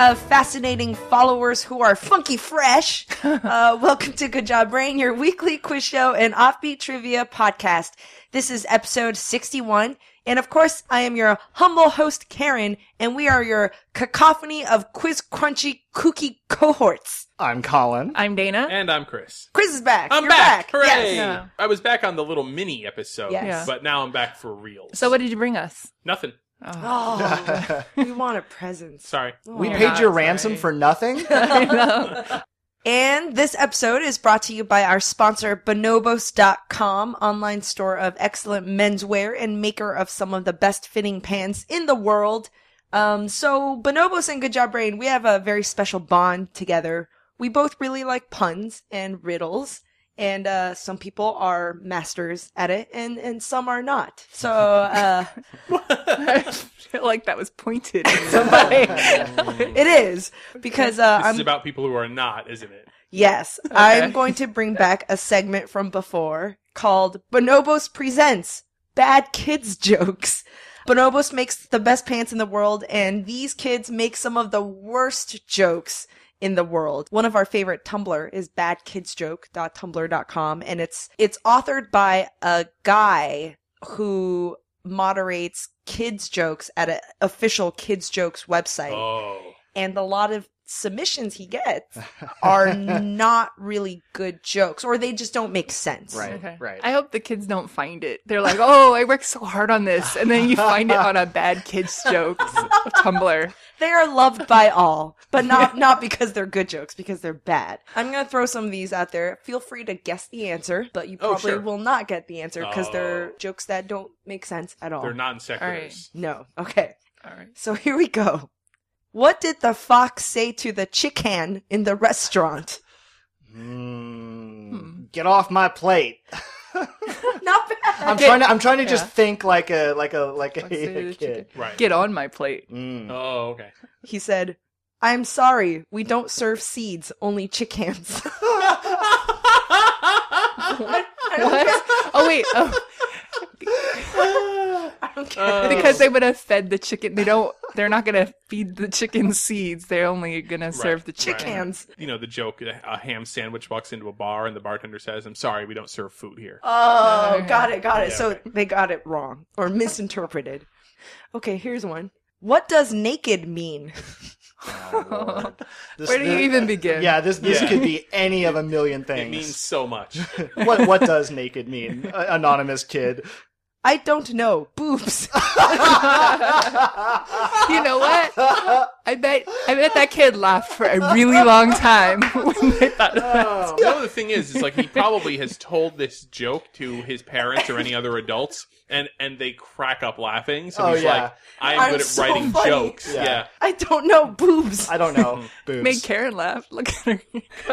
fascinating followers who are funky fresh. Welcome to Good Job Brain, your weekly quiz show and offbeat trivia podcast. This is episode 61. And of course, I am your humble host, Karen, and we are your cacophony of quiz crunchy kooky cohorts. I'm Colin. I'm Dana. And I'm Chris. Chris is back. I'm You're back. Hooray! Yes. Yeah. I was back on the little mini episode, Yes. but now I'm back for real. So what did you bring us? Nothing. Oh, we want a present. Sorry. We You're paid not your sorry. ransom for nothing? I know. And this episode is brought to you by our sponsor, Bonobos.com, online store of excellent menswear and maker of some of the best fitting pants in the world. So Bonobos and Good Job Brain, we have a very special bond together. We both really like puns and riddles, and some people are masters at it, and some are not. So, I feel like that was pointed at somebody. it is, because This I'm is about people who are not, isn't it? Yes, I'm going to bring back a segment from before called Bonobos Presents Bad Kids Jokes. Bonobos makes the best pants in the world, and these kids make some of the worst jokes in the world. One of our favorite Tumblr is badkidsjoke.tumblr.com, and it's authored by a guy who moderates kids jokes at an official kids jokes website. Oh. And a lot of submissions he gets are not really good jokes, or they just don't make sense. Right, Okay. right. I hope the kids don't find it. They're like, oh, I worked so hard on this. And then you find it on a bad kids jokes Tumblr. They are loved by all, but not because they're good jokes, because they're bad. I'm going to throw some of these out there. Feel free to guess the answer, but you Oh, probably sure. will not get the answer because they're Oh. jokes that don't make sense at all. They're non All sequiturs. right. No. Okay. All right. So here we go. What did the fox say to the chicken in the restaurant? Get off my plate. Not bad. I'm trying to just Yeah. think like a Say the kid. Right. Get on my plate. Mm. Oh, okay. He said, "I'm sorry, we don't serve seeds, only chickens." What? Oh, wait. Oh, I don't care. because they would have fed the chicken. They're not going to feed the chicken seeds. They're only going to serve the chicken. Chickens. You know, the joke, a ham sandwich walks into a bar and the bartender says, I'm sorry, we don't serve food here. Oh, Okay. got it. Yeah, So okay. they got it wrong or misinterpreted. Okay, here's one. What does naked mean? Oh, Lord. Where do you even begin? Yeah, this Yeah. could be any of a million things. It means so much. What does naked mean? Anonymous kid. I don't know. Boobs. You know what? I bet that kid laughed for a really long time when they thought of that. The other thing is like he probably has told this joke to his parents or any other adults, and they crack up laughing. So Oh, he's yeah. like, I'm I'm good at so writing funny. jokes. Yeah. Yeah. I don't know. Boobs. I don't know. Boobs. Made Karen laugh. Look at her.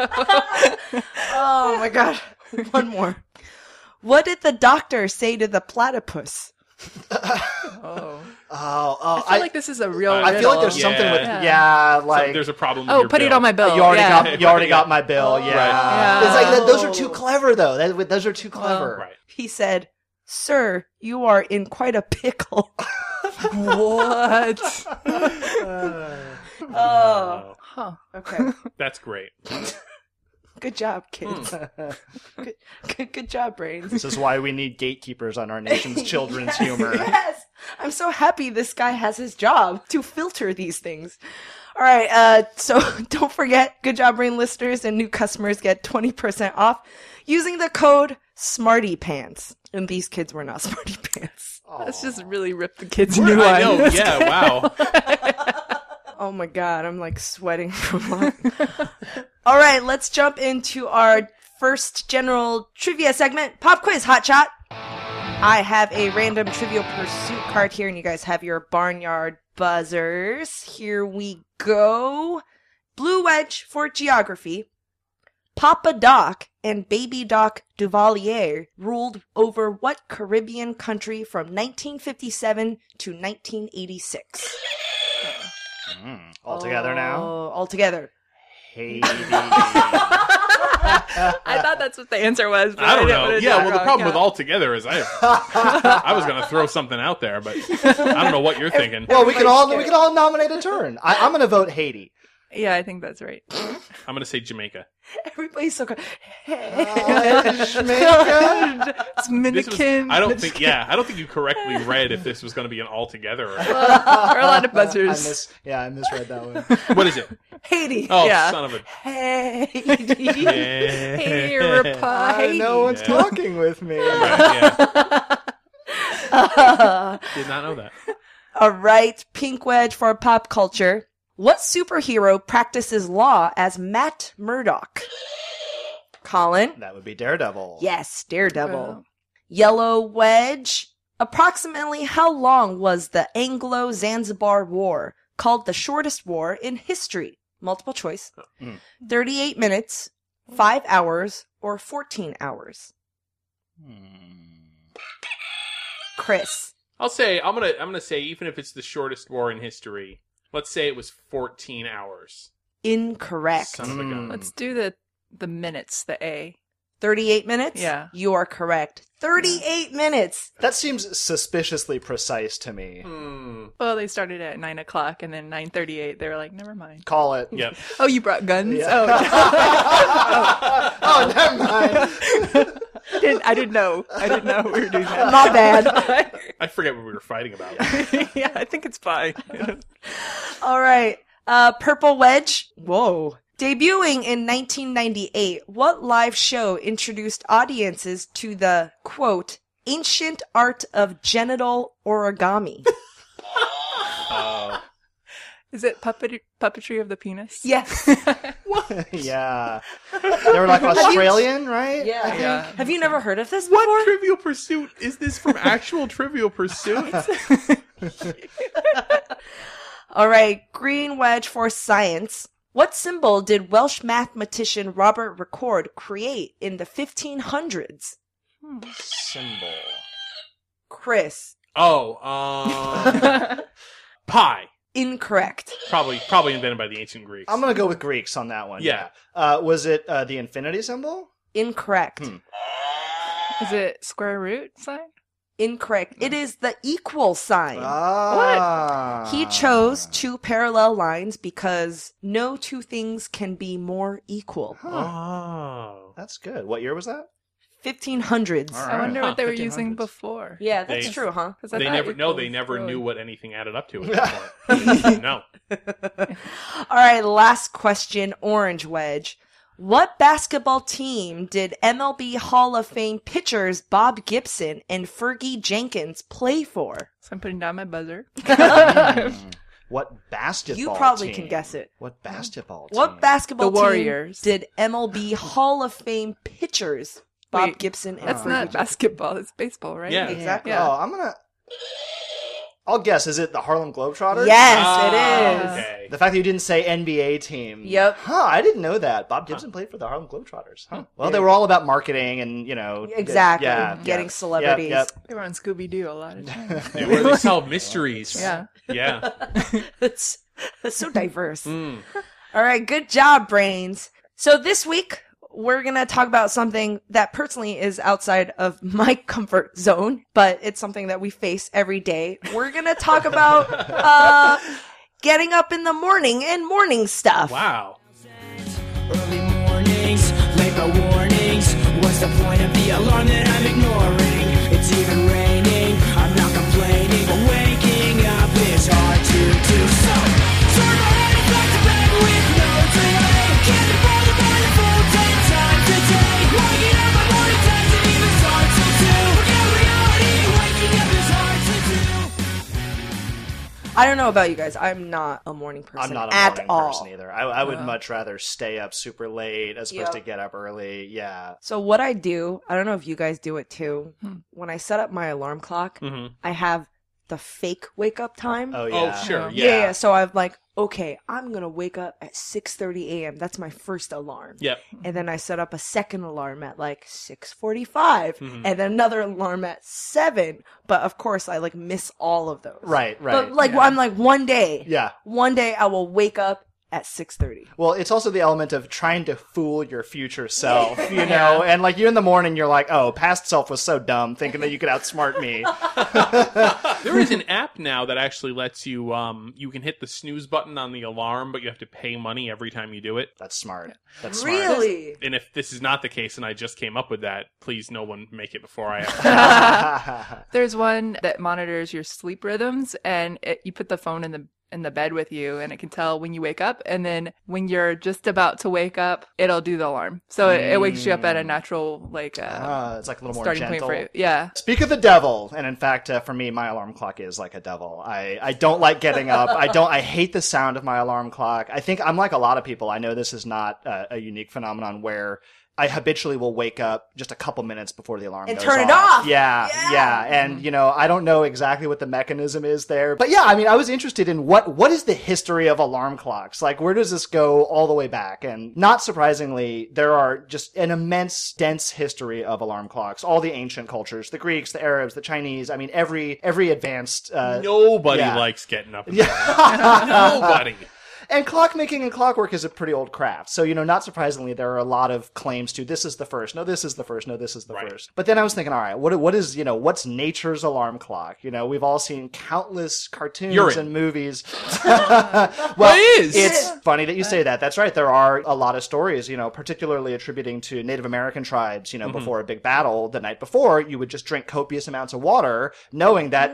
Oh my god. One more. What did the doctor say to the platypus? Oh. Oh, I feel like this is a real I I feel like there's riddle. something with Yeah. So like there's a problem with Oh, your put it bill. on my bill. you already Yeah. got my bill. Oh, Yeah, right. it's like Yeah. those are too clever though. Those are too clever. Right. He said, "Sir, you are in quite a pickle." What? Oh. Huh. Okay. That's great. Good job, kids. Good job, brains. This is why we need gatekeepers on our nation's children's humor. Yes. I'm so happy this guy has his job to filter these things. All right, so don't forget, Good Job Brain listeners and new customers get 20% off using the code SmartyPants. And these kids were not Smarty Pants. Let's just really rip the kids a new I one. know. Yeah. Wow. Oh my god, I'm like sweating from laughing. All right, let's jump into our first general trivia segment, Pop Quiz Hot Shot. I have a random Trivial Pursuit card here, and you guys have your barnyard buzzers. Here we go. Blue Wedge for geography. Papa Doc and Baby Doc Duvalier ruled over what Caribbean country from 1957 to 1986? All together now. Oh, all together. Haiti. I thought that's what the answer was. But I don't didn't know. want to Yeah, do it well, the wrong. problem with Yeah. all together is I was going to throw something out there, but I don't know what you're thinking. Well, we can all nominate a turn. I'm going to vote Haiti. Yeah, I think that's right. I'm gonna say Jamaica. Everybody's so good. Jamaica? It's This was, Dominican. I don't think you correctly read if this was going to be an altogether. Or, There are a lot of buzzers. I misread that one. what is it? Haiti. Oh, Yeah. son of a. Haiti. Yeah. Hey, reply. No one's talking with me. Yeah. Did not know that. All right, pink wedge for pop culture. What superhero practices law as Matt Murdock? Colin? That would be Daredevil. Yes, Daredevil. Oh. Yellow wedge. Approximately how long was the Anglo-Zanzibar War, called the shortest war in history? Multiple choice. 38 minutes, 5 hours, or 14 hours? Chris. I'm gonna say even if it's the shortest war in history, let's say it was 14 hours. Incorrect. Son of a gun. Let's do the minutes, the A. 38 minutes? Yeah. You are correct. 38 minutes. That seems suspiciously precise to me. Well, they started at 9 o'clock, and then 9:38. They were like, never mind. Call it. Yep. Oh, you brought guns? Yeah. Oh, Oh, never mind. I didn't know. I didn't know we were doing that. My bad. I forget what we were fighting about. Yeah, I think it's fine. All right. Purple Wedge. Whoa. Debuting in 1998, what live show introduced audiences to the, quote, ancient art of genital origami? Is it puppetry of the penis? Yes. Yeah. They were like Australian, right? Yeah. Yeah. Have you never heard of this before? What Trivial Pursuit is this from? Actual Trivial Pursuit? All right. Green Wedge for science. What symbol did Welsh mathematician Robert Record create in the 1500s? Symbol. Chris. Oh, pi. Incorrect. Probably invented by the ancient Greeks. I'm going to go with Greeks on that one. Yeah. Was it the infinity symbol? Incorrect. Is it square root sign? Incorrect. It is the equal sign. Ah. He chose two parallel lines because no two things can be more equal. Oh. That's good. What year was that? 1500s. All I right. wonder what they were using 1500s. before. Yeah, that's They- true, huh? 'Cause I They thought never equals knew really- what anything added up to at that point. No. All right, last question, Orange Wedge. What basketball team did MLB Hall of Fame pitchers Bob Gibson and Fergie Jenkins play for? So I'm putting down my buzzer. What basketball You probably team? can guess it. What basketball team? What basketball The Warriors. team did MLB Hall of Fame pitchers Bob Wait, Gibson and That's Fergie not Jenkins? basketball. It's baseball, right? Yeah. Exactly. Yeah. Oh, I'll guess. Is it the Harlem Globetrotters? Yes, Ah, it is. Okay. The fact that you didn't say NBA team. Yep. Huh, I didn't know that. Bob Gibson played for the Harlem Globetrotters. Huh. Well, they were all about marketing and, Exactly. yeah, Getting yeah. celebrities. Yep, They were on Scooby Doo a lot of times. They solve mysteries. Yeah. Yeah. That's so diverse. Mm. All right, good job, brains. So this week, we're going to talk about something that personally is outside of my comfort zone, but it's something that we face every day. We're going to talk about getting up in the morning and morning stuff. Wow. Early mornings, late my warnings. What's the point of the alarm that I'm ignoring? It's even raining, I'm not complaining, but waking up is hard to do. So, turn my head back to bed with no delay. Can't be bothered by the full day time today. Waking up my morning doesn't even start to do. Forget reality, waking up is hard to do. I don't know about you guys. I'm not a morning person I'm not a at morning all. person either. I would much rather stay up super late as opposed to Yep. get up early. Yeah. So what I do, I don't know if you guys do it too. When I set up my alarm clock, Mhm. I have the fake wake up time. Oh, Oh, yeah. sure. Yeah. So I'm like, okay, I'm going to wake up at 6:30 a.m. That's my first alarm. Yep. And then I set up a second alarm at like 6:45 and then another alarm at 7. But of course I like miss all of those. Right. But like I'm like one day Yeah. I will wake up at 6:30. Well, it's also the element of trying to fool your future self, you know? And like you in the morning, you're like, oh, past self was so dumb thinking that you could outsmart me. There is an app now that actually lets you, you can hit the snooze button on the alarm, but you have to pay money every time you do it. That's smart. That's smart. Really? And if this is not the case and I just came up with that, please no one make it before I have. There's one that monitors your sleep rhythms, and you put the phone in the bed with you, and it can tell when you wake up, and then when you're just about to wake up, it'll do the alarm. So it wakes you up at a natural, like, it's like a little more starting gentle. point for you. Yeah. Speak of the devil, and in fact, for me, my alarm clock is like a devil. I don't like getting up. I hate the sound of my alarm clock. I think I'm like a lot of people. I know this is not a unique phenomenon where I habitually will wake up just a couple minutes before the alarm And goes turn it off. Yeah. And, you know, I don't know exactly what the mechanism is there. But yeah, I mean, I was interested in what is the history of alarm clocks? Like, where does this go all the way back? And not surprisingly, there are just an immense, dense history of alarm clocks. All the ancient cultures, the Greeks, the Arabs, the Chinese. I mean, every advanced... Nobody yeah. likes getting up in the morning. Nobody. And clockmaking and clockwork is a pretty old craft. So, you know, not surprisingly, there are a lot of claims to this is the first. No, this is the first. No, this is the first. But then I was thinking, all right, what is, you know, what's nature's alarm clock? You know, we've all seen countless cartoons and movies. Well, it is. It's funny that you say that. That's right. There are a lot of stories, you know, particularly attributing to Native American tribes, you know, before a big battle the night before, you would just drink copious amounts of water, knowing that,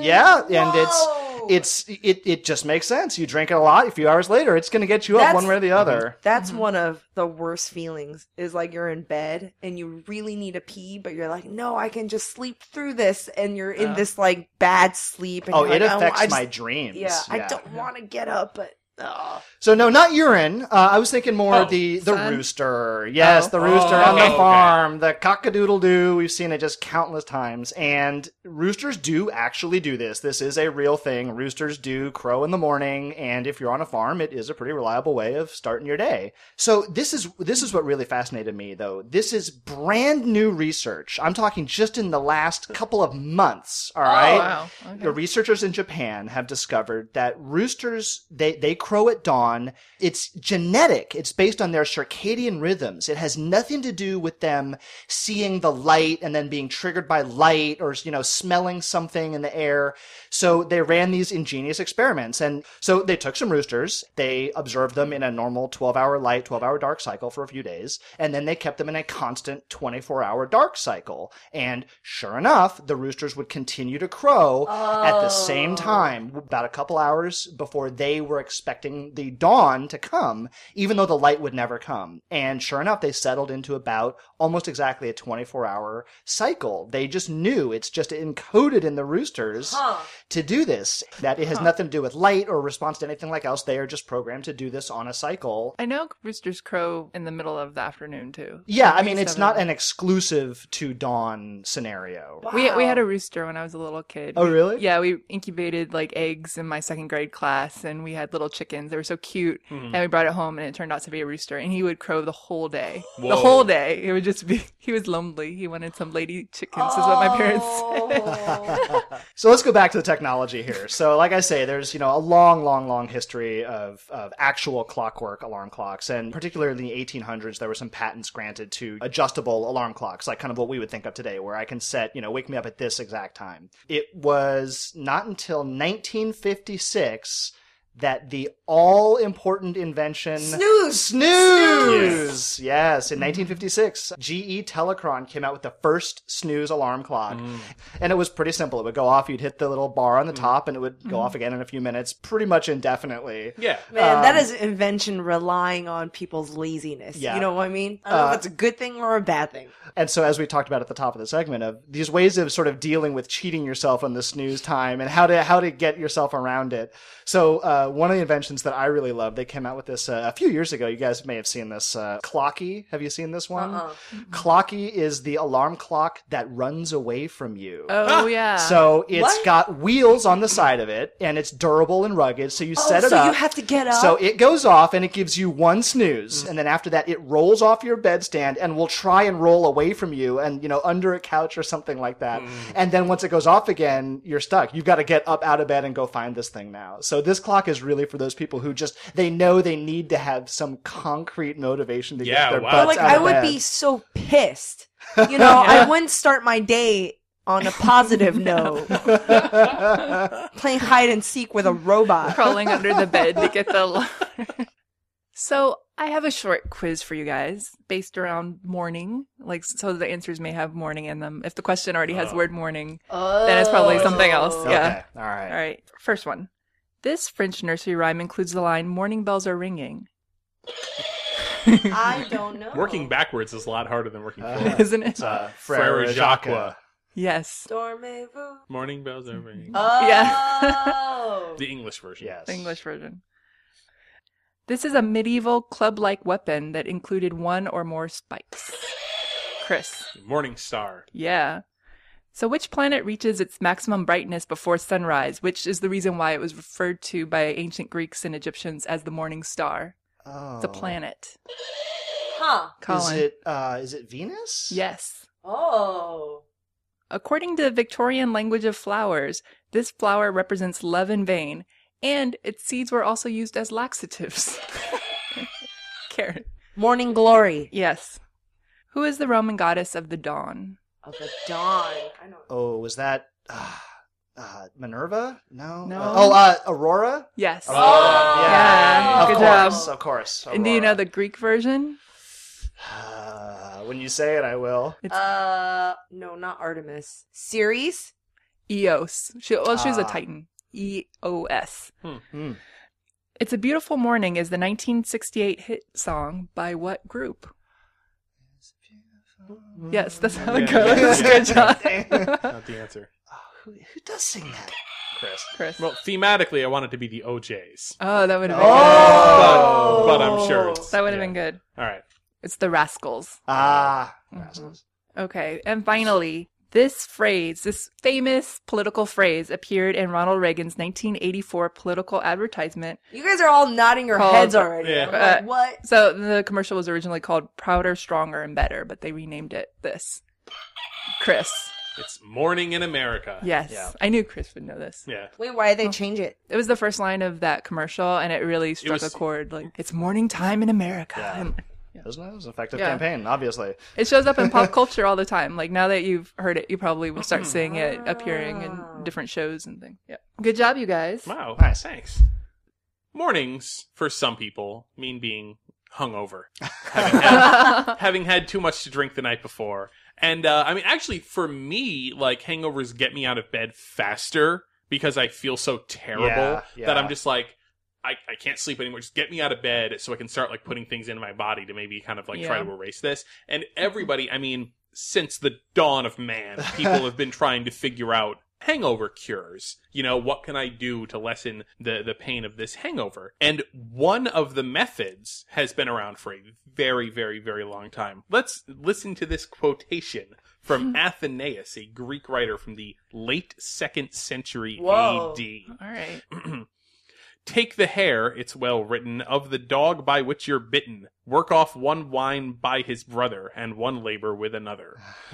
and it just makes sense. You drink it a lot. A few hours later, it's going to get you up one way or the other. That's one of the worst feelings, is like you're in bed and you really need a pee, but you're like, no, I can just sleep through this. And you're in this like bad sleep. And It like, affects my dreams. Yeah, I don't want to get up, but... So no, not urine. I was thinking more the rooster. Yes, the rooster on the farm, the cock-a-doodle-doo. We've seen it just countless times. And roosters do actually do this. This is a real thing. Roosters do crow in the morning, and if you're on a farm, it is a pretty reliable way of starting your day. So this is what really fascinated me, though. This is brand new research. I'm talking just in the last couple of months. All right. Wow. Okay. The researchers in Japan have discovered that roosters, they crow at dawn. It's genetic. It's based on their circadian rhythms. It has nothing to do with them seeing the light and then being triggered by light or, you know, smelling something in the air. So they ran these ingenious experiments. And so they took some roosters. They observed them in a normal 12-hour light, 12-hour dark cycle for a few days. And then they kept them in a constant 24-hour dark cycle. And sure enough, the roosters would continue to crow at the same time, about a couple hours before they were expecting the dawn to come, even though the light would never come. And sure enough, they settled into about almost exactly a 24-hour cycle. They just knew, it's just encoded in the roosters to do this, that it has nothing to do with light or response to anything like else. They are just programmed to do this on a cycle. I know roosters crow in the middle of the afternoon, too. Yeah, I mean, it's not an exclusive to dawn scenario. Wow. We had a rooster when I was a little kid. Oh, really? Yeah, we incubated like eggs in my second grade class, and we had little chickens. They were so cute. And we brought it home, and it turned out to be a rooster. And he would crow the whole day. Whoa. The whole day. It would just be, he was lonely. He wanted some lady chickens, is what my parents said. So let's go back to the technology here. So like I say, there's, you know, a long history of actual clockwork alarm clocks. And particularly in the 1800s, there were some patents granted to adjustable alarm clocks, like kind of what we would think of today, where I can set, you know, wake me up at this exact time. It was not until 1956 that the all-important invention... Snooze! Yes, in 1956, GE Telecron came out with the first snooze alarm clock. And it was pretty simple. It would go off, you'd hit the little bar on the top, and it would go off again in a few minutes, pretty much indefinitely. Yeah. Man, that is an invention relying on people's laziness. Yeah. You know what I mean? I don't know if it's a good thing or a bad thing. And so as we talked about at the top of the segment, of these ways of sort of dealing with cheating yourself on the snooze time and how to get yourself around it. So one of the inventions that I really love, they came out with this a few years ago. You guys may have seen this clock Clocky. Have you seen this one? Uh-uh. Clocky is the alarm clock that runs away from you. Oh, yeah. So it's What? got wheels on the side of it, and it's durable and rugged. So you set it so up. you have to get up. So it goes off, and it gives you one snooze, and then after that, it rolls off your bedstand and will try and roll away from you, and under a couch or something like that. And then once it goes off again, you're stuck. You've got to get up out of bed and go find this thing now. So this clock is really for those people who they know they need to have some concrete motivation to Yeah, get their wow. butts Like, out I of would bed. be so pissed. I wouldn't start my day on a positive note. Playing hide and seek with a robot. Crawling under the bed to get the alarm. So I have a short quiz for you guys based around morning, so the answers may have morning in them. If the question already has word morning, then it's probably something else. Okay, Yeah. all right. All right. First one. This French nursery rhyme includes the line, "Morning bells are ringing." I don't know. Working backwards is a lot harder than working forward. Isn't it? Frere Jacques. Yes. Dormez-vous. Morning bells are ringing. Oh. Yeah. The English version. Yes. The English version. This is a medieval club-like weapon that included one or more spikes. Chris. Morning star. Yeah. So which planet reaches its maximum brightness before sunrise, which is the reason why it was referred to by ancient Greeks and Egyptians as the morning star? Oh. It's a planet. Huh. Colin. Is it Venus? Yes. Oh. According to the Victorian language of flowers, this flower represents love in vain, and its seeds were also used as laxatives. Karen. Morning glory. Yes. Who is the Roman goddess of the dawn? Of the dawn. I know. Oh, was that Minerva? No. No. Aurora? Yes. Aurora. Yeah. Of Good course, job. of course. And do you know Aurora. the Greek version? When you say it, I will. No, not Artemis. Ceres? Eos. She was a Ah. Titan. EOS. Hmm. It's a Beautiful Morning is the 1968 hit song by what group? Yes, that's how it Yeah. goes. Yeah. Good job. Not the answer. Who does sing that? Chris. Chris. Well, thematically, I want it to be the OJs. Oh, that would have Oh. But I'm sure it's... that would have yeah. been good. All right. It's the Rascals. Rascals. Okay, and finally, this famous political phrase appeared in Ronald Reagan's 1984 political advertisement. You guys are all nodding your Called- heads already. Yeah. I'm like, what? So the commercial was originally called Prouder, Stronger, and Better, but they renamed it this. Chris. It's Morning in America. Yes. Yeah. I knew Chris would know this. Yeah. Wait, why did they change it? It was the first line of that commercial, and it really struck was- a chord. Like, it's morning time in America. Yeah. And It was an effective Yeah. campaign, obviously. it shows up in pop culture all the time. Like, now that you've heard it, you probably will start seeing it appearing in different shows and things. Yeah. Good job, you guys. Wow. Nice. Thanks. Mornings, for some people, mean being hungover. having had too much to drink the night before. And, actually, for me, hangovers get me out of bed faster because I feel so terrible Yeah. that I'm just like, I can't sleep anymore. Just get me out of bed so I can start putting things into my body to maybe kind of try Yeah. to erase this. And everybody, since the dawn of man, people have been trying to figure out hangover cures. What can I do to lessen the pain of this hangover? And one of the methods has been around for a very, very, very long time. Let's listen to this quotation from Athenaeus, a Greek writer from the late 2nd century Whoa. AD. All right. Take the hair, it's well written, of the dog by which you're bitten. Work off one wine by his brother, and one labor with another.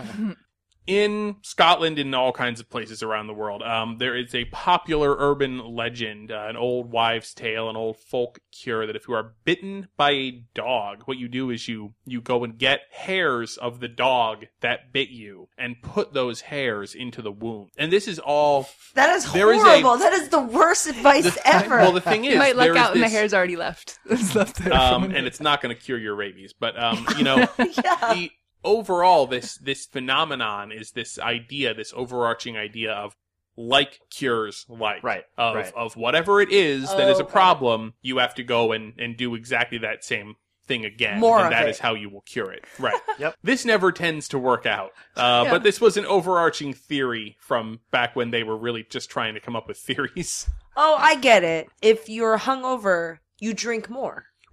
In Scotland and all kinds of places around the world, there is a popular urban legend, an old wives' tale, an old folk cure, that if you are bitten by a dog, what you do is you go and get hairs of the dog that bit you and put those hairs into the wound. And this is all... That is There is horrible. That is the worst advice ever. Well, the thing is... You might there look is out and the this- hair's already left. It's left there. and it's not going to cure your rabies. But, Yeah. the overall, this phenomenon is this idea, this overarching idea of like cures like. Right, Of, right. of whatever it is that is a Okay. problem, you have to go and do exactly that same thing again. More and of that it. is how you will cure it. Right. Yep. This never tends to work out. But this was an overarching theory from back when they were really just trying to come up with theories. Oh, I get it. If you're hungover, you drink more.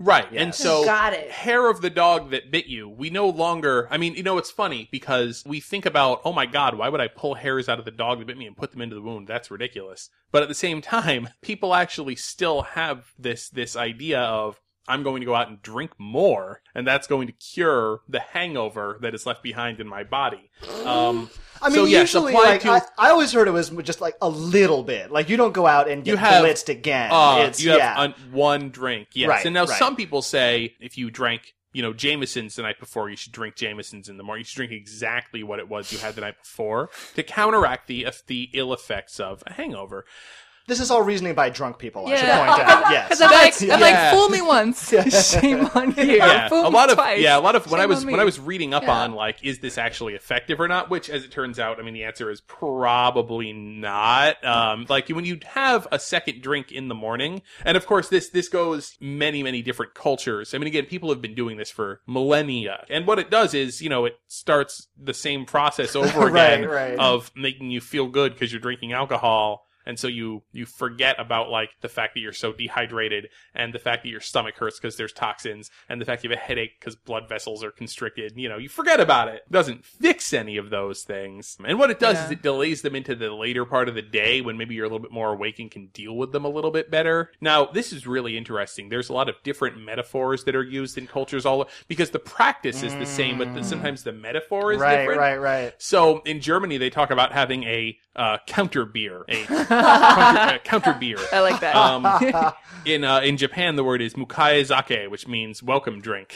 Right. Yes. And so Got it. hair of the dog that bit you, we no longer, I mean, it's funny because we think about, oh my God, why would I pull hairs out of the dog that bit me and put them into the wound? That's ridiculous. But at the same time, people actually still have this idea of, I'm going to go out and drink more, and that's going to cure the hangover that is left behind in my body. I mean, so yes, usually, apply like, to- I always heard it was just like a little bit. Like, you don't go out and get blitzed again. You have one drink, yes. Right, And now right. some people say if you drank, Jameson's the night before, you should drink Jameson's in the morning. You should drink exactly what it was you had the night before to counteract the ill effects of a hangover. This is all reasoning by drunk people, I should Yeah. point out. Yes. Because I'm like, Yeah. fool me once, shame on you. Yeah, Fool a me lot of twice, when I shame was on when I me. was reading up on like, is this actually effective or not? Which, as it turns out, I mean, the answer is probably not. Like when you have a second drink in the morning, and of course this goes many different cultures. I mean, again, people have been doing this for millennia, and what it does is, it starts the same process over again Right. of making you feel good because you're drinking alcohol. And so you forget about like the fact that you're so dehydrated and the fact that your stomach hurts because there's toxins and the fact you have a headache because blood vessels are constricted. You forget about it. It doesn't fix any of those things. And what it does is it delays them into the later part of the day when maybe you're a little bit more awake and can deal with them a little bit better. Now, this is really interesting. There's a lot of different metaphors that are used in cultures because the practice is the same, but sometimes the metaphor is different. Right. So in Germany, they talk about having a counter beer, counter beer. I like that. In Japan, the word is mukaezake, which means welcome drink.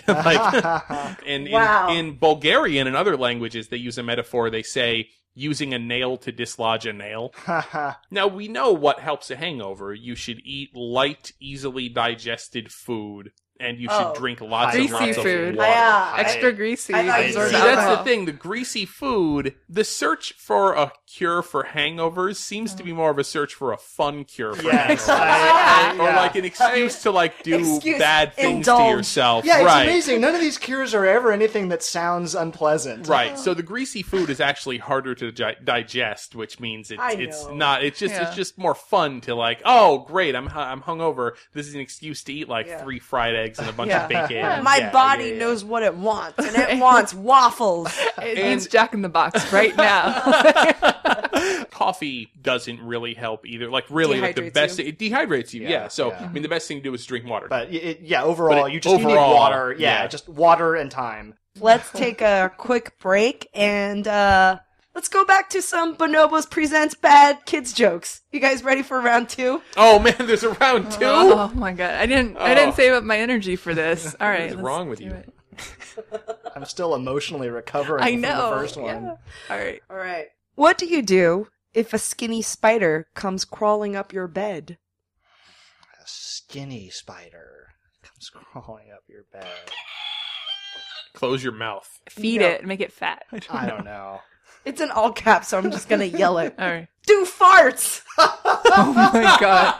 In Bulgarian and other languages, they use a metaphor. They say using a nail to dislodge a nail. Now, we know what helps a hangover. You should eat light, easily digested food. And you should drink lots and Greasy lots food. of water. Extra greasy. I thought you absorb were- See, alcohol. that's the thing. The greasy food, the search for a cure for hangovers seems to be more of a search for a fun cure for Yes. hangovers. Or like an excuse to like do Excuse- bad things to indulge. yourself. Yeah, it's right. amazing. None of these cures are ever anything that sounds unpleasant. Right. So the greasy food is actually harder to digest, which means I it's know. not. It's Yeah. just more fun to like. Oh, great! I'm hungover. This is an excuse to eat like 3 fried eggs and a bunch of bacon. My body knows what it wants, and it wants waffles. It needs Jack in the Box right now. Coffee doesn't really help either. Like really, like the Dehydrates best. you. It dehydrates you. Yeah. So yeah. I mean, the best thing to do is drink water. But overall, But you need water. Yeah, just water and time. Let's take a quick break and let's go back to some Bonobos Presents Bad Kids jokes. You guys ready for round 2? Oh man, there's a round 2. Oh my god, I didn't save up my energy for this. All right, What is let's wrong with do you? it. I'm still emotionally recovering I from know. the first one. Yeah. All right. All right. What do you do if a skinny spider comes crawling up your bed? A skinny spider comes crawling up your bed. Close your mouth. Feed No. it, make it fat. I don't know. It's in all caps, so I'm just gonna yell it. All right. Do farts! Oh my god.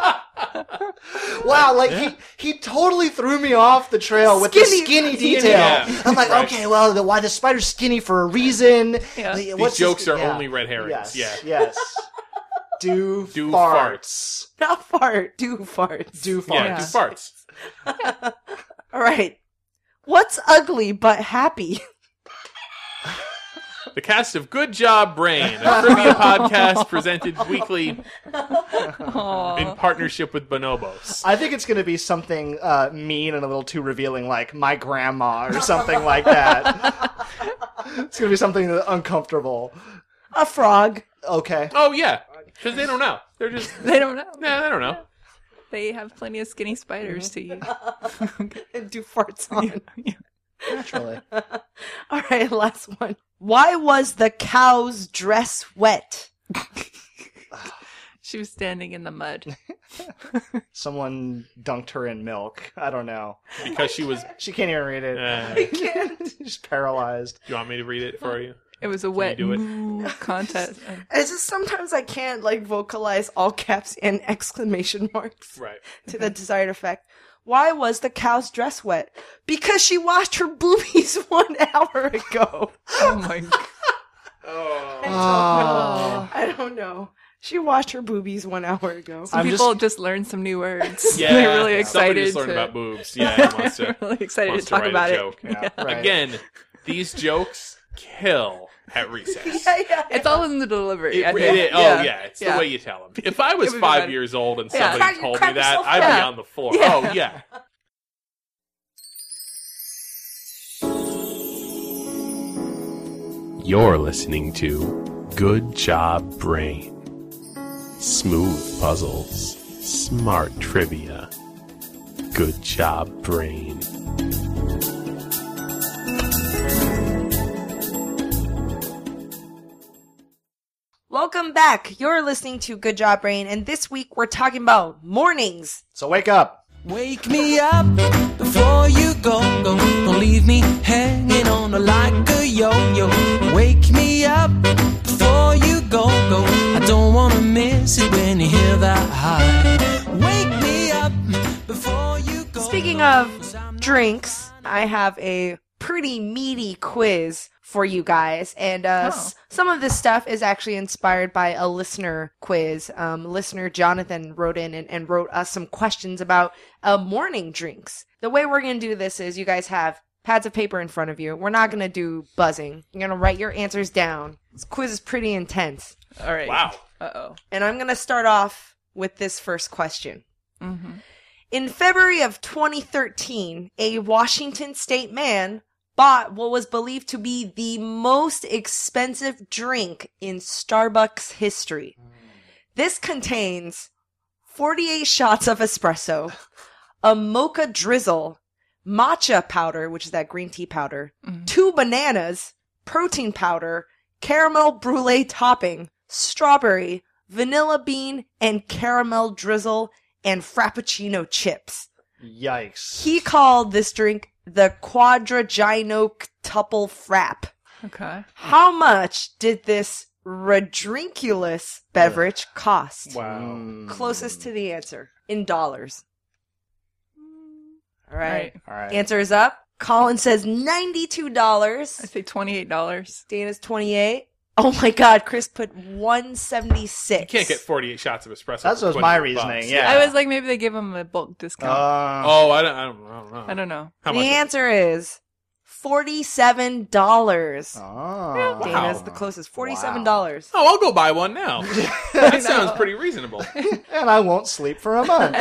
Wow, like he totally threw me off the trail with the Skinny- skinny detail. Yeah. I'm like, Right. okay, well, why the spider's skinny for a reason? Yeah. These What's jokes are yeah. only red herrings. Yes, Yeah. yes. Do Do farts. Not fart. Do farts. Do farts. Yeah, do farts. All right. What's ugly but happy? The cast of Good Job Brain, a trivia podcast presented weekly in partnership with Bonobos. I think it's going to be something mean and a little too revealing, like my grandma or something like that. It's going to be something uncomfortable. A frog. Okay. Oh yeah, because they don't know. They're just They don't know. nah, they don't know. They have plenty of skinny spiders to eat. And do farts on. Naturally. All right, last one. Why was the cow's dress wet? She was standing in the mud. Someone dunked her in milk. I don't know. Because she was. She can't even read it. I can't. She's paralyzed. Do you want me to read it for you? It was a wet do it? moo contest. It's just sometimes I can't vocalize all caps and exclamation marks Right. to the desired effect. Why was the cow's dress wet? Because she washed her boobies 1 hour ago. Oh my god. Oh. I don't know. She washed her boobies 1 hour ago. Some I'm people just learned some new words. Yeah, They're really somebody excited just learned to about boobs. Yeah, he wants to, really excited wants to talk write about a it. joke. Yeah, right. Again, these jokes kill at recess. It's all in the delivery. I think. It's the way you tell them. If I was It would be 5 better. years old and Yeah. somebody told me Crack that, yourself I'd up. be on the floor. Yeah. Oh, yeah. You're listening to Good Job Brain. Smooth puzzles, smart trivia. Good Job Brain. Welcome back. You're listening to Good Job Brain, and this week we're talking about mornings. So wake up. Wake me up before you go. Don't leave me hanging on like a yo-yo. Wake me up before you go. I don't wanna miss it when you hear that high. Wake me up before you go. Speaking of drinks, I have a pretty meaty quiz for you guys, and some of this stuff is actually inspired by a listener quiz. Listener Jonathan wrote in and wrote us some questions about morning drinks. The way we're going to do this is you guys have pads of paper in front of you. We're not going to do buzzing. You're going to write your answers down. This quiz is pretty intense. All right. Wow. Uh-oh. And I'm going to start off with this first question. Mm-hmm. In February of 2013, a Washington state man bought what was believed to be the most expensive drink in Starbucks history. This contains 48 shots of espresso, a mocha drizzle, matcha powder, which is that green tea powder, 2 bananas, protein powder, caramel brulee topping, strawberry, vanilla bean, and caramel drizzle, and frappuccino chips. Yikes. He called this drink the Quadraginotuple Frap. Okay. How much did this redrinkulous beverage cost? Wow. Closest to the answer in dollars. All right. All right. Answer is up. Colin says $92. I say $28. Dana's 28. Oh my God, Chris put 176. You can't get 48 shots of espresso. That for was my 28 reasoning, bucks. yeah. I was like, maybe they give them a bulk discount. Oh, I don't know. I don't know. How The much? answer is $47. Oh. Dana's Wow. the closest. $47. Oh, I'll go buy one now. That sounds pretty reasonable. And I won't sleep for a month.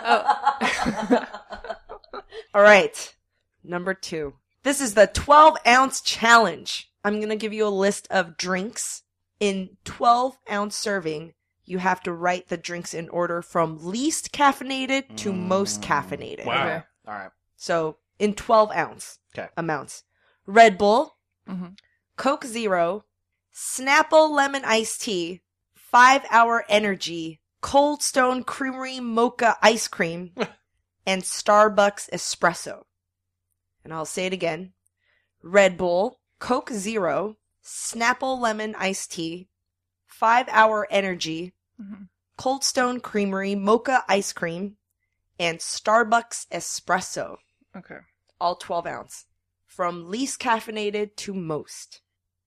All right. Number 2. This is the 12-ounce challenge. I'm going to give you a list of drinks. In 12-ounce serving, you have to write the drinks in order from least caffeinated to most caffeinated. Wow. Okay. All right. So, in 12-ounce Okay. amounts. Red Bull, Mhm. Coke Zero, Snapple Lemon Iced Tea, 5-Hour Energy, Cold Stone Creamery Mocha Ice Cream, and Starbucks Espresso. And I'll say it again. Red Bull, Coke Zero, Snapple Lemon Iced Tea, 5-Hour Energy, Mhm. Cold Stone Creamery Mocha Ice Cream, and Starbucks Espresso. Okay. All 12-ounce. From least caffeinated to most.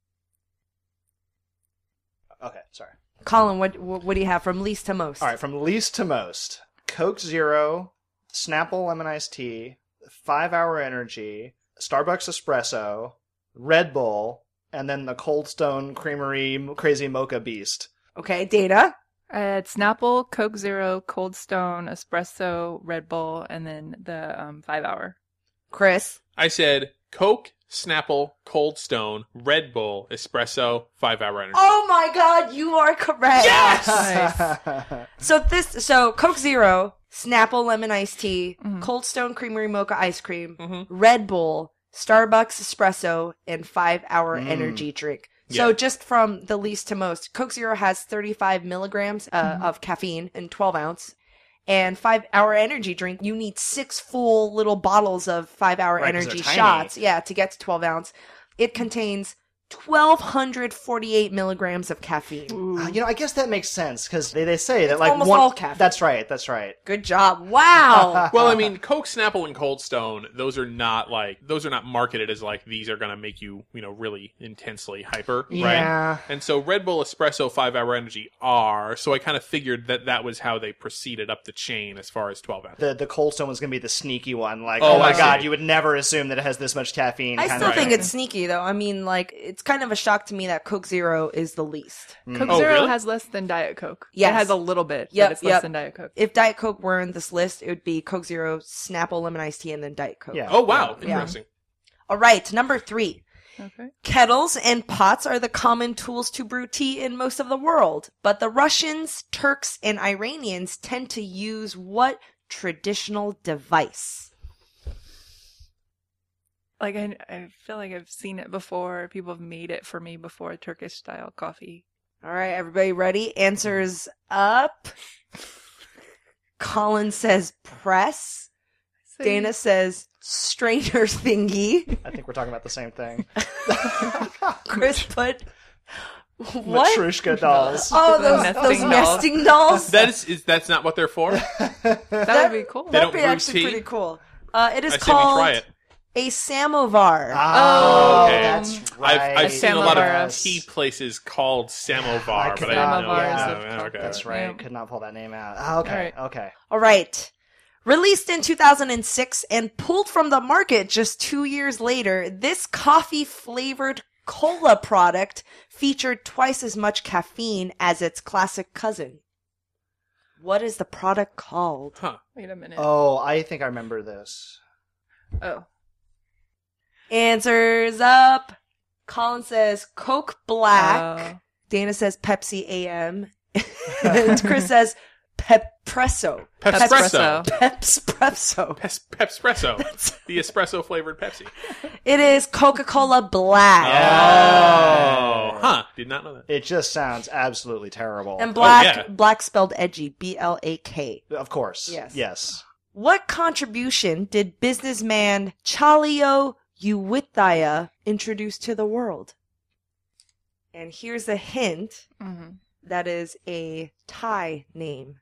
Okay, sorry. Colin, what do you have from least to most? All right, from least to most. Coke Zero, Snapple Lemon Iced Tea, 5-Hour Energy, Starbucks Espresso, Red Bull, and then the Cold Stone Creamery Crazy Mocha Beast. Okay, Dana. I had Snapple, Coke Zero, Cold Stone, Espresso, Red Bull, and then the 5-hour. Chris. I said Coke, Snapple, Cold Stone, Red Bull, Espresso, 5-Hour Energy. Oh my God, you are correct. Nice. So Coke Zero, Snapple Lemon Iced Tea, Mhm. Cold Stone Creamery Mocha Ice Cream, Mhm. Red Bull, Starbucks Espresso, and 5-Hour Energy drink. So Yeah. just from the least to most, Coke Zero has 35 milligrams of caffeine in 12-ounce. And 5-Hour Energy drink, you need 6 full little bottles of 5-Hour Right, 'cause Energy they're tiny. shots, to get to 12-ounce. It contains 1,248 milligrams of caffeine. I guess that makes sense because they say that It's like almost one. all caffeine. That's right. That's right. Good job. Wow. Well, I mean, Coke, Snapple, and Cold Stone, those are not marketed as like these are going to make you, really intensely hyper, Yeah. right? And so Red Bull Espresso 5-Hour Energy are, so I kind of figured that was how they proceeded up the chain as far as 12 ounces. The Cold Stone was going to be the sneaky one. Like, Oh, oh my I God, see. you would never assume that it has this much caffeine. I kind still of think thing. it's sneaky, though. I mean, like, it's kind of a shock to me that Coke Zero is the least. Coke Oh, Zero really? has less than Diet Coke. Yes. It has a little bit, Yep, but it's less yep. than Diet Coke. If Diet Coke were in this list, it would be Coke Zero, Snapple Lemon Iced Tea, and then Diet Coke. Yeah. Oh, wow. Yeah. Interesting. All right, number 3. Okay. Kettles and pots are the common tools to brew tea in most of the world, but the Russians, Turks, and Iranians tend to use what traditional device? Like, I feel like I've seen it before. People have made it for me before, Turkish style coffee. All right, everybody ready? Answers up. Colin says press. Say- Dana says strainer thingy. I think we're talking about the same thing. Chris put what? Matryoshka dolls. Oh, those Nesting nesting dolls. That's not what they're for? That would be cool. They don't That'd be brew actually tea? pretty cool. It is I say we called try it. a samovar. Oh, okay. that's right. I've seen a lot Samovar. of tea places called samovar, could but I not- didn't know. Samovar is that. a- Yeah, okay. That's right. Yeah. Could not pull that name out. Oh, okay. All right. Okay. All right. Released in 2006 and pulled from the market just 2 years later, this coffee-flavored cola product featured twice as much caffeine as its classic cousin. What is the product called? Huh. Wait a minute. Oh, I think I remember this. Oh. Answers up. Colin says Coke Black. Oh. Dana says Pepsi AM. And Chris says Peppresso. Pepspresso. Pepspresso. Pepspresso. The espresso flavored Pepsi. It is Coca-Cola Black. Oh. Huh. Did not know that. It just sounds absolutely terrible. And black, yeah. black spelled edgy, B-L-A-K. Of course. Yes. Yes. What contribution did businessman Chalio Uwithaya introduce to the world? And here's a hint. Mhm. That is a Thai name.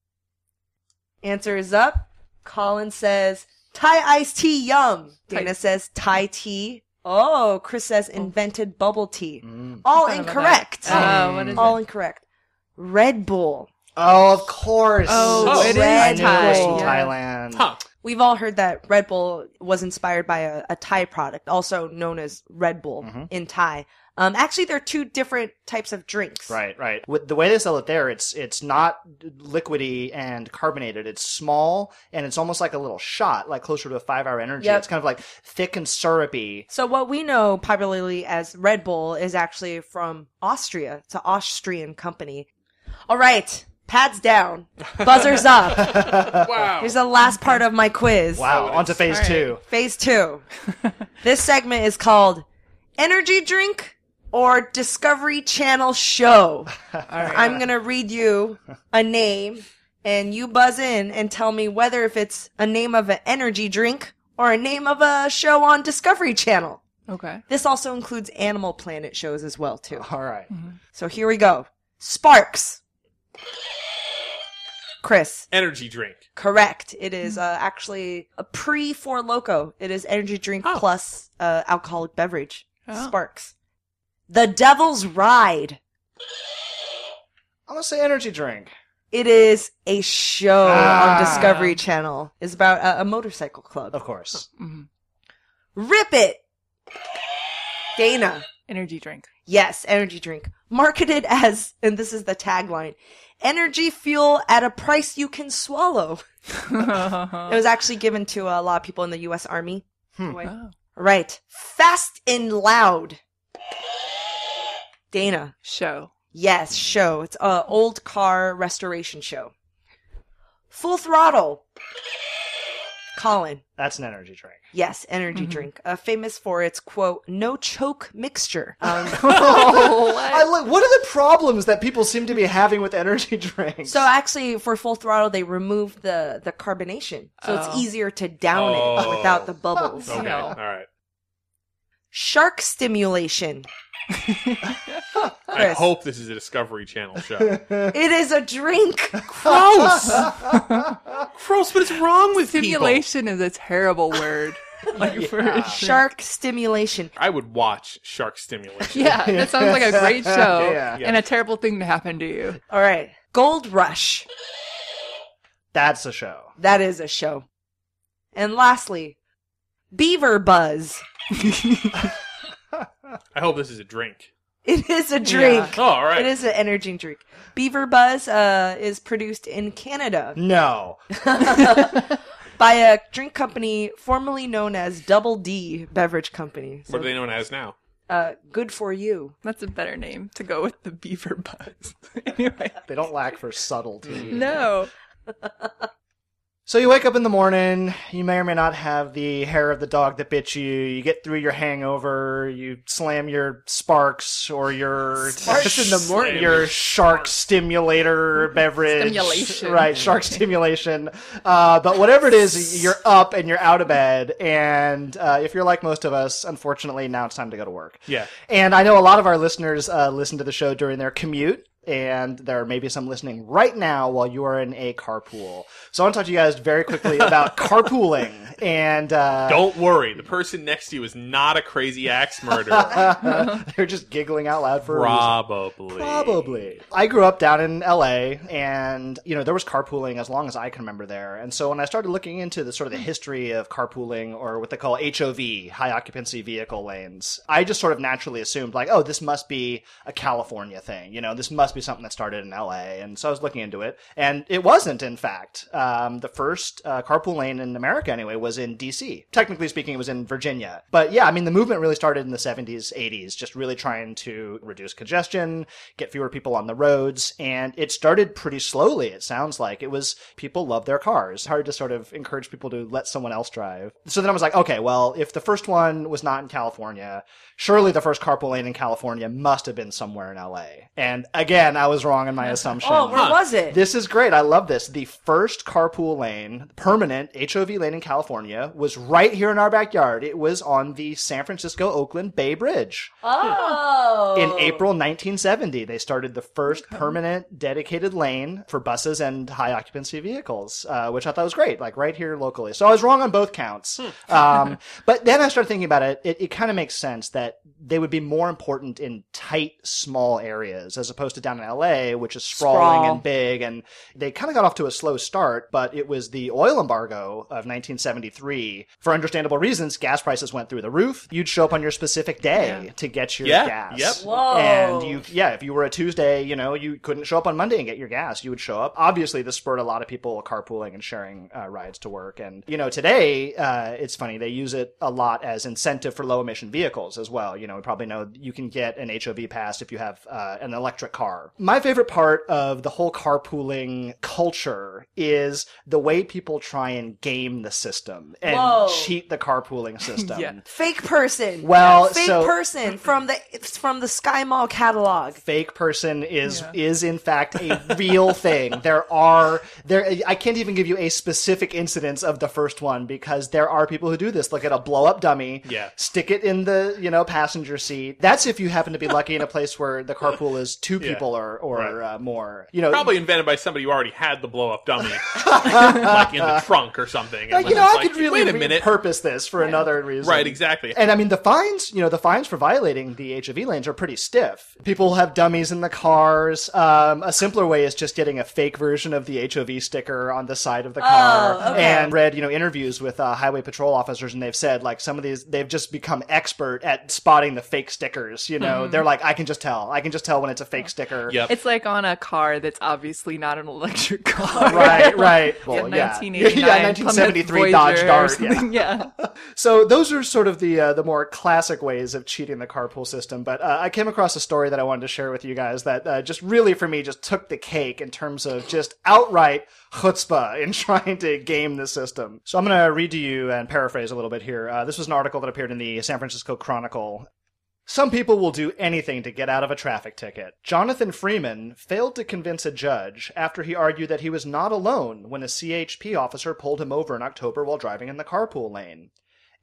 Answer is up. Colin says Thai iced tea, yum. Dana says Thai tea. Oh, Chris says invented bubble tea. All Thought about incorrect. that. What is All it? incorrect. Red Bull. Oh, of course. Oh, it is I knew it was Thai. from Yeah. Thailand. Huh. We've all heard that Red Bull was inspired by a Thai product, also known as Red Bull in Thai. Actually, there are two different types of drinks. Right, right. With the way they sell it there, it's not liquidy and carbonated. It's small and it's almost like a little shot, like closer to a 5-hour energy. Yep. It's kind of like thick and syrupy. So what we know popularly as Red Bull is actually from Austria. It's an Austrian company. All right, pads down, buzzers up. Wow. Here's the last part of my quiz. Wow, on to phase All right. 2. Phase 2. This segment is called Energy Drink or Discovery Channel Show. I'm going to read you a name and you buzz in and tell me whether if it's a name of an energy drink or a name of a show on Discovery Channel. Okay. This also includes Animal Planet shows as well, too. All right. So here we go. Sparks. Chris. Energy drink. Correct. It is actually a pre-Four Loko. It is energy drink Oh. plus alcoholic beverage. Oh. Sparks. The Devil's Ride. I'm going to say energy drink. It is a show Ah. on Discovery Channel. It's about a motorcycle club. Of course. Rip It. Dana. Energy drink. Yes, energy drink. Marketed as, and this is the tagline, energy fuel at a price you can swallow. It was actually given to a lot of people in the U.S. Army. Wait. Right. Fast and Loud. Dana. Show. Yes, show. It's a old car restoration show. Full Throttle. Colin. That's an energy drink. Yes, energy drink. Famous for its, quote, no choke mixture. What are the problems that people seem to be having with energy drinks? So actually, for Full Throttle, they removed the carbonation. So it's easier to down it without the bubbles. Okay. No. All right. Shark stimulation. I Chris. hope this is a Discovery Channel show. It is a drink. Gross! Gross, what is wrong with people? Stimulation is a terrible word. Like for a drink. Shark stimulation. I would watch Shark Stimulation. Yeah, that sounds like a great show Yeah. and a terrible thing to happen to you. All right. Gold Rush. That's a show. That is a show. And lastly, Beaver Buzz. I hope this is a drink. It is a drink. Oh, all right. It is an energy drink. Beaver Buzz is produced in Canada No. by a drink company formerly known as Double D Beverage Company. What are they known as now? Good for you. That's a better name to go with the Beaver Buzz. Anyway, They don't lack for subtlety. no. So you wake up in the morning, you may or may not have the hair of the dog that bit you, you get through your hangover, you slam your Sparks or your Sparks in the morning. your shark stimulator beverage. Stimulation. Right, shark stimulation. But whatever it is, you're up and you're out of bed, and if you're like most of us, unfortunately, now it's time to go to work. Yeah. And I know a lot of our listeners listen to the show during their commute. And there may be some listening right now while you are in a carpool. So I want to talk to you guys very quickly about carpooling. And Don't worry, the person next to you is not a crazy axe murderer. they're just giggling out loud for a reason. Probably. Probably. I grew up down in LA, and there was carpooling as long as I can remember there. And so when I started looking into the sort of the history of carpooling, or what they call HOV, high occupancy vehicle lanes, I just sort of naturally assumed like, oh, this must be a California thing. This must be something that started in LA. And so I was looking into it, and it wasn't. In fact, the first carpool lane in America anyway was in DC. Technically speaking, it was in Virginia. But yeah, I mean, the movement really started in the 70s, 80s, just really trying to reduce congestion, get fewer people on the roads. And it started pretty slowly, it sounds like. It was people love their cars. Hard to sort of encourage people to let someone else drive. So then I was like, okay, well, if the first one was not in California, surely the first carpool lane in California must have been somewhere in LA. And again, I was wrong in my assumption. Oh, where was it? This is great. I love this. The first carpool lane, permanent HOV lane in California, was right here in our backyard. It was on the San Francisco-Oakland Bay Bridge. Oh. In April 1970, they started the first permanent dedicated lane for buses and high occupancy vehicles, which I thought was great, like right here locally. So I was wrong on both counts. But then I started thinking about it. It kind of makes sense that they would be more important in tight, small areas as opposed to down in LA, which is sprawling and big. And they kind of got off to a slow start, but it was the oil embargo of 1973. For understandable reasons, gas prices went through the roof. You'd show up on your specific day to get your gas. Yep. Whoa. And if you were a Tuesday, you couldn't show up on Monday and get your gas. You would show up. Obviously, this spurred a lot of people carpooling and sharing rides to work. And, today, it's funny, they use it a lot as incentive for low emission vehicles as well. We probably know you can get an HOV pass if you have an electric car. My favorite part of the whole carpooling culture is the way people try and game the system and cheat the carpooling system. Yeah. Fake person. Well, fake person from the Sky Mall catalog. Fake person is in fact a real thing. I can't even give you a specific incidence of the first one because there are people who do this. Look at a blow up dummy, stick it in the passenger seat. That's if you happen to be lucky in a place where the carpool is two people or more. Probably invented by somebody who already had the blow up dummy, like in the trunk or something. And I could really wait a minute. repurpose this for another reason. Right, exactly. And I mean, the fines for violating the HOV lanes are pretty stiff. People have dummies in the cars. A simpler way is just getting a fake version of the HOV sticker on the side of the car. Okay. And read, interviews with highway patrol officers, and they've said, like, some of these, they've just become expert at spotting the fake stickers. They're like, I can just tell when it's a fake sticker. Yep. It's like on a car that's obviously not an electric car. Right. Well, 1989 1973 Plymouth Dodge Voyager or Dart. something, yeah. So those are sort of the more classic ways of cheating the carpool system. But I came across a story that I wanted to share with you guys that just really, for me, just took the cake in terms of just outright chutzpah in trying to game the system. So I'm going to read to you and paraphrase a little bit here. This was an article that appeared in the San Francisco Chronicle. Some people will do anything to get out of a traffic ticket. Jonathan Freeman failed to convince a judge after he argued that he was not alone when a CHP officer pulled him over in October while driving in the carpool lane.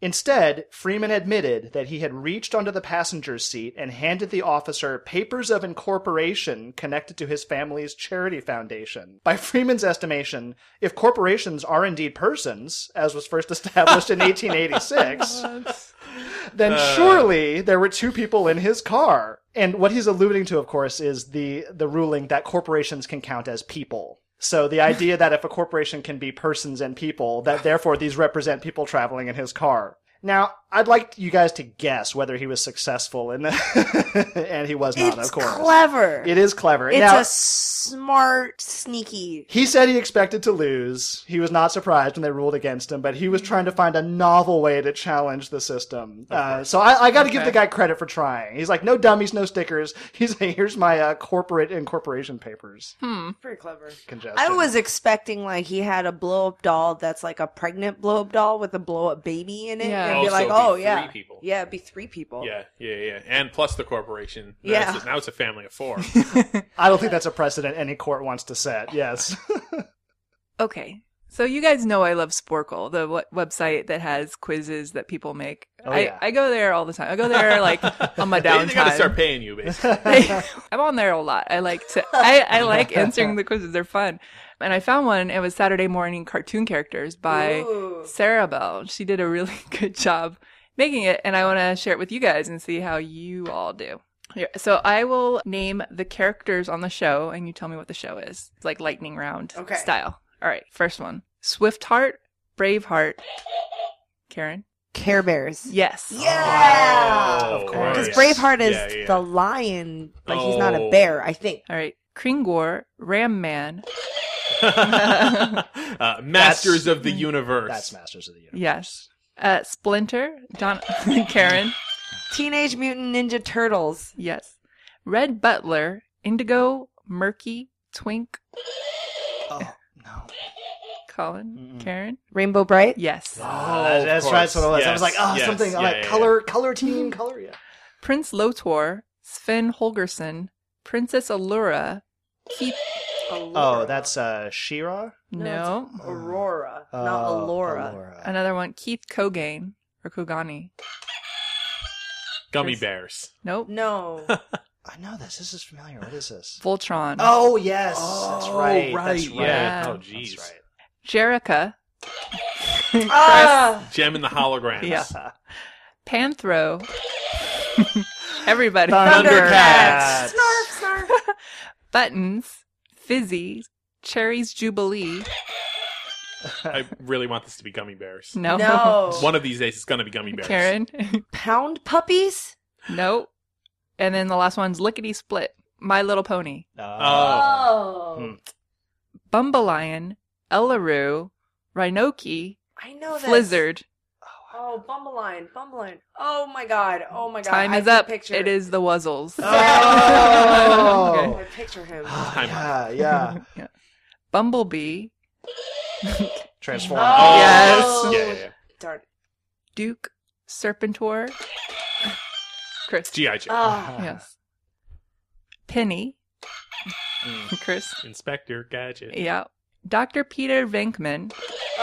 Instead, Freeman admitted that he had reached onto the passenger's seat and handed the officer papers of incorporation connected to his family's charity foundation. By Freeman's estimation, if corporations are indeed persons, as was first established in 1886, then surely there were two people in his car. And what he's alluding to, of course, is the ruling that corporations can count as people. So the idea that if a corporation can be persons and people, that therefore these represent people traveling in his car. Now, I'd like you guys to guess whether he was successful in that. And he was not, It's of course. clever. It is clever. It's Now, a smart, sneaky. he said he expected to lose. He was not surprised when they ruled against him, but he was trying to find a novel way to challenge the system. So I got to give the guy credit for trying. He's like, no dummies, no stickers. He's like, here's my corporate incorporation papers. Pretty clever. Congestion. I was expecting like he had a blow-up doll that's like a pregnant blow-up doll with a blow-up baby in it. Yeah. And be Oh, like, so it'd oh, be yeah. 3 people. Yeah, it'd be 3 people. Yeah. And plus the corporation. Yeah. Now it's a family of 4. I don't think that's a precedent any court wants to set. Yes. Okay. So you guys know I love Sporkle, the website that has quizzes that people make. Oh, yeah. I go there all the time. I go there like on my downtime. They gotta start paying you, basically. I'm on there a lot. I like answering the quizzes. They're fun. And I found one. It was Saturday Morning Cartoon Characters by Ooh. Sarah Bell. She did a really good job making it, and I want to share it with you guys and see how you all do. Here, so I will name the characters on the show, and you tell me what the show is. It's like lightning round Okay. style. All right, first one. Swift-Heart, Braveheart. Karen? Care Bears. Yes. Yeah! Oh, Of course. Because right. Braveheart is Yeah. the lion, but he's not a Oh. bear, I think. All right. Kringor, Ram Man. Masters of the Universe. That's Masters of the Universe. Yes. Splinter, Karen. Teenage Mutant Ninja Turtles. Yes. Red Butler, Indigo, Murky, Twink, Oh, no. Colin, Karen. Rainbow Bright. Yes. Oh, That's of right. course. That's what it was. I was Yes, like, yes, something yeah, like yeah, color team, color. Yeah. Prince Lotor, Sven Holgerson, Princess Allura, Keith. Oh, that's She-Ra? No. Aurora, not Allura. Another one, Keith Cogain or Kogani. Gummy bears. Nope. No. I know this. This is familiar. What is this? Voltron. Oh, yes. That's right. right, That's right. yeah. Oh, That's jeez. right. Jerica. Ah! Gem and the holograms. Yeah. Panthro. Everybody. Thundercats. Snarf, snarf. Buttons. Fizzy. Cherry's Jubilee. I really want this to be gummy bears. No. No. One of these days it's going to be gummy bears. Karen. Pound puppies? Nope. And then the last one's Lickety Split. My Little Pony. Oh. Hmm. Bumbleion. Ellaroo. Rhinoki. I know that. Flizzard. Oh, Bumbleline. Oh my god. Time I is can up. Picture It is the Wuzzles. Oh. I picture him. Time Yeah. Bumblebee. Transform. Oh. Yes. Yeah. Darn. Duke. Serpentor. Chris. G.I. Joe. Oh. Yes. Penny. Mm. Chris. Inspector Gadget. Yeah. Dr. Peter Venkman.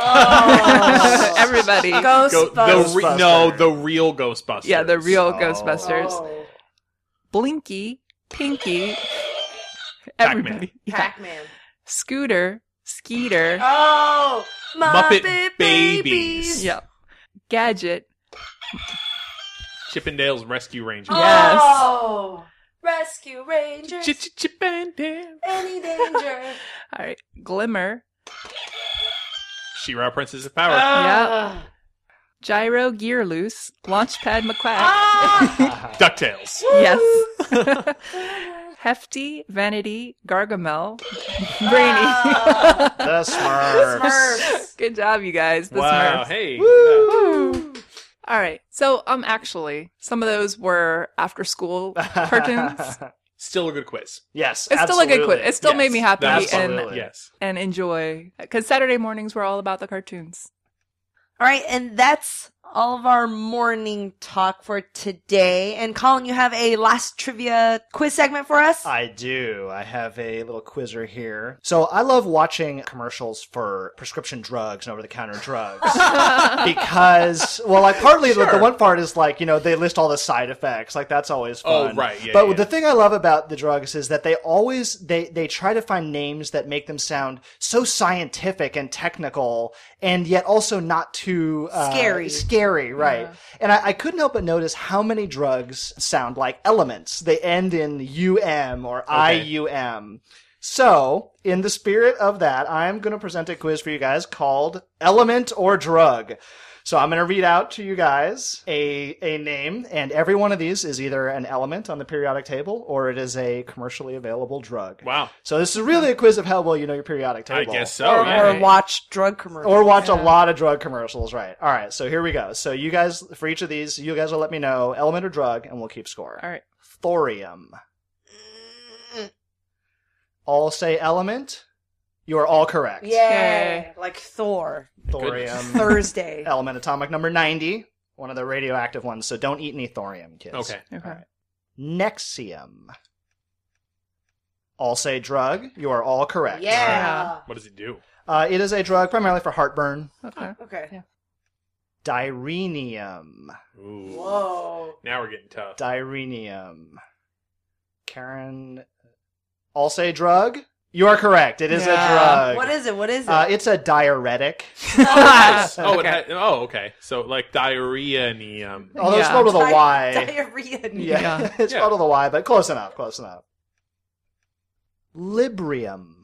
Oh. Everybody. Ghostbusters. The real Ghostbusters. Yeah, the real Oh. Ghostbusters. Oh. Blinky. Pinky. Pac-Man. Everybody. Yeah. Pac-Man. Scooter. Skeeter. Oh. Muppet Babies. Yeah. Gadget. Chippendales Rescue Rangers. Yes. Oh. Rescue Rangers. Chippendale. Any danger. All right. Glimmer. She-Ra Princess of Power. Ah. Gyro Gear Loose. Launchpad McQuack. Ah. DuckTales. Yes. Hefty. Vanity. Gargamel. Brainy. Ah. The Smurfs. Smurfs. Good job, you guys. The Wow. Smurfs. Hey. Woo. All right. So, actually, some of those were after school cartoons. Still a good quiz. Yes. It's still a good quiz. absolutely. It still Yes. made me happy Absolutely. Yes. and enjoy. Because Saturday mornings were all about the cartoons. All right, and that's all of our morning talk for today. And Colin, you have a last trivia quiz segment for us? I do. I have a little quizzer here. So I love watching commercials for prescription drugs and over-the-counter drugs because, well, like partly the one part is like, you know, they list all the side effects. Like that's always fun. Oh, right. Yeah, but yeah. the thing I love about the drugs is that they always, they try to find names that make them sound so scientific and technical and yet also not too scary, right? Yeah. And I couldn't help but notice how many drugs sound like elements. They end in UM or IUM. So, in the spirit of that, I'm going to present a quiz for you guys called Element or Drug. So I'm going to read out to you guys a name, and every one of these is either an element on the periodic table or it is a commercially available drug. Wow. So this is really a quiz of how well you know your periodic I table. guess so. Or watch drug commercials. Or watch a lot of drug commercials, right? All right, so here we go. So you guys, for each of these, you guys will let me know element or drug, and we'll keep score. All right. Thorium. All say element. You are all correct. Yeah, like Thor. Thorium. Thursday. Element atomic number 90. One of the radioactive ones, so don't eat any thorium, kids. Okay. Okay. Nexium. All say drug. You are all correct. Yeah. What does it do? It is a drug primarily for heartburn. Okay. Okay. Yeah. Direnium. Ooh. Whoa. Now we're getting tough. Direnium. Karen. All say drug. You are correct. It is a drug. What is it? It's a diuretic. Nice. Okay. Okay. So like diarrhea. Although it's Yeah. spelled with a Y. Diarrhea. Yeah, it's spelled with a Y, but close enough. Librium.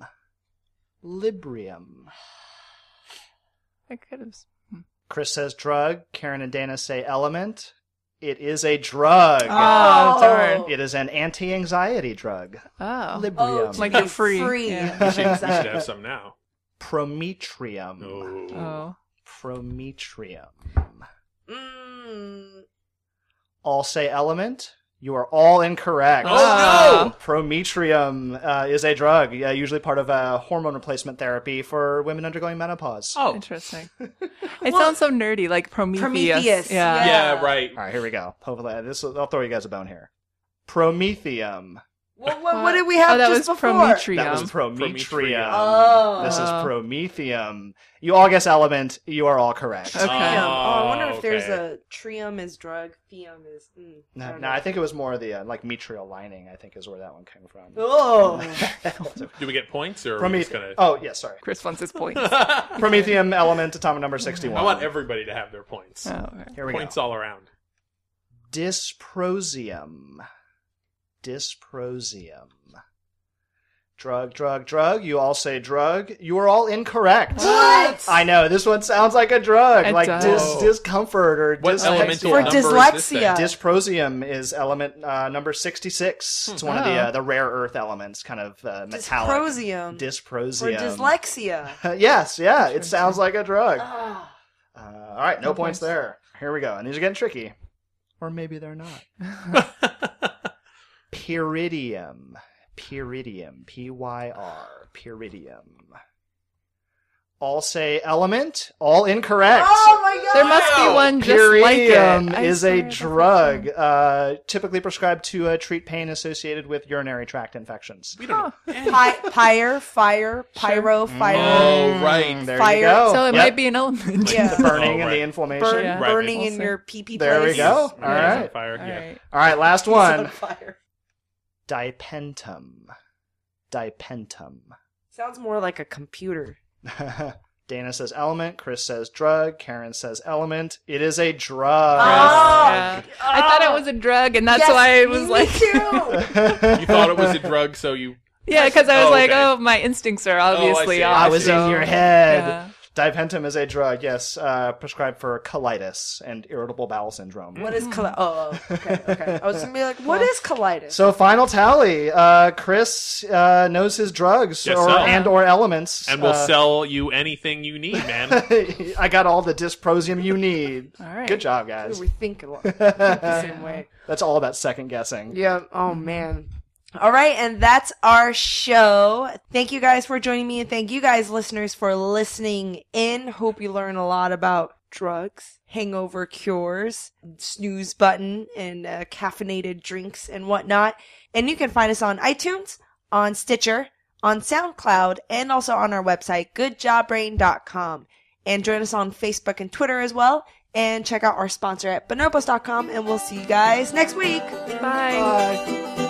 I could have. Chris says drug. Karen and Dana say element. It is a drug. Oh, darn. It is an anti-anxiety drug. Oh. Librium. Like you're free. Yeah. We should have some now. Prometrium. Oh. Prometrium. Mm. All say element. You are all incorrect. Oh, no! Prometrium is a drug, usually part of a hormone replacement therapy for women undergoing menopause. Oh. Interesting. It sounds so nerdy, like Prometheus. Prometheus, Yeah. Yeah, right. All right, here we go. Hopefully, I'll throw you guys a bone here. Promethium. What did we have that just was before? Prometrium. That was Prometrium. Oh. This is Promethium. You all guess element. You are all correct. Okay. I wonder if there's okay. a trium is drug, theum is. No, I think it was more the like metrial lining. I think is where that one came from. Oh. Do we get points or are we just gonna? Oh, yeah, sorry. Chris wants his points. Promethium element, atomic number 61. I want everybody to have their points. Oh, okay. Here we Points go. all around. Dysprosium. Drug. You all say drug. You are all incorrect. What? I know. This one sounds like a drug. It like does. discomfort or What elemental For number is this dyslexia. then? Dysprosium is element number 66. It's one of the rare earth elements, kind of metallic. Dysprosium. For Dysprosium. dyslexia. Yes, yeah. It sounds like a drug. Ah. All right, no points there. Here we go. And these are getting tricky. Or maybe they're not. Pyridium. P-Y-R. Pyridium. All say element. All incorrect. Oh my god! There must be one just like it. Pyridium I is swear a that's drug, typically prescribed to treat pain associated with urinary tract infections. We don't know. Pyro, fire. Oh, right. There Fire. you go. So it Yep. might be an element. Yeah. The burning Oh, and right. the inflammation. Yeah. Right. Burning We'll in see. your pee-pee There we place. go. All Yeah, it's on right. fire. All Yeah. right. All right, last He's on one. fire. Dipentum. Sounds more like a computer. Dana says element. Chris says drug. Karen says element. It is a drug. Oh! Yeah. I thought it was a drug, and that's Yes, why I me was like, too. You thought it was a drug, so you. yeah, because I was Oh, like, okay. oh, my instincts are obviously see. off. I was so- in your head. Yeah. Dipentum is a drug, yes, prescribed for colitis and irritable bowel syndrome. What is colitis? Oh, okay. I was gonna be like, what is colitis? So final tally. Chris knows his drugs Yes, or sir. and or elements. And we'll sell you anything you need, man. I got all the dysprosium you need. All right. Good job, guys. We think a lot the same way. That's all about second guessing. Yeah. Oh man. All right, and that's our show. Thank you guys for joining me, and thank you guys, listeners, for listening in. Hope you learn a lot about drugs, hangover cures, snooze button, and caffeinated drinks and whatnot. And you can find us on iTunes, on Stitcher, on SoundCloud, and also on our website, goodjobbrain.com. And join us on Facebook and Twitter as well. And check out our sponsor at bonobos.com. And we'll see you guys next week. Bye. Bye.